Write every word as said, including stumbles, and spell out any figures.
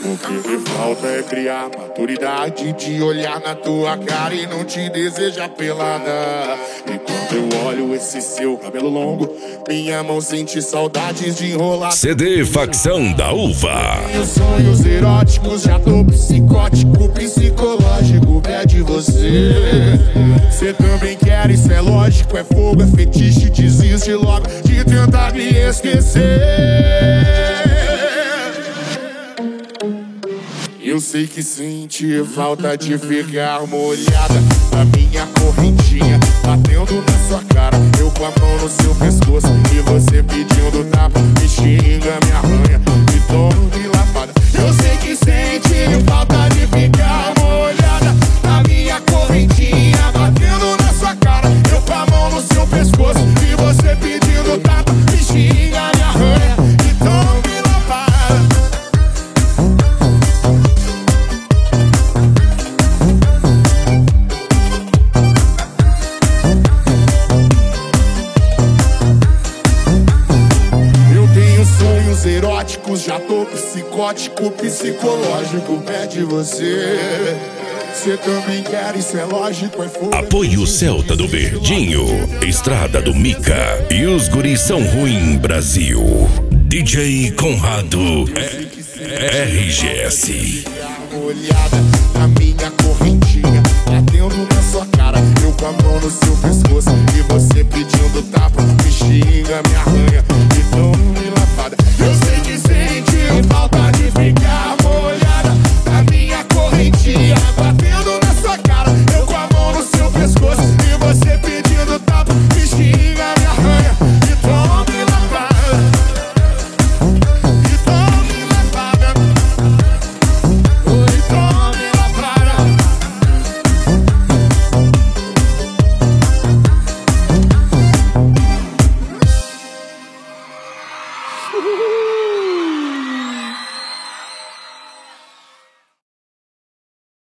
O que me falta é criar maturidade de olhar na tua cara e não te desejar pelada. E quando eu olho esse seu cabelo longo, minha mão sente saudades de enrolar. C D Facção da Uva. Tenho sonhos eróticos, já tô psicótico, psicológico, é de você. Cê também quer, isso é lógico, é fogo, é fetiche, desiste logo de tentar me esquecer. Eu sei que sente falta de ficar molhada na minha correntinha, batendo na sua cara, eu com a mão no seu pescoço e você pedindo tapa, me xinga, me arranha, me toma de lavada. Eu sei que sente falta de ficar molhada na minha correntinha, batendo na sua cara, eu com a mão no seu pescoço e você pedindo tapa, me xinga, me arranha, me toma de lavada. Eróticos, já tô psicótico, psicológico, pede você. Você também quer, isso é lógico, é fogo. Apoio Celta do Verdinho, Estrada do Mica e os guris são ruim Brasil. D J Conrado R G S. Olhada na minha correntinha, batendo na sua cara, eu com a mão no seu pescoço e você pedindo tapa, me xinga, me arranha, então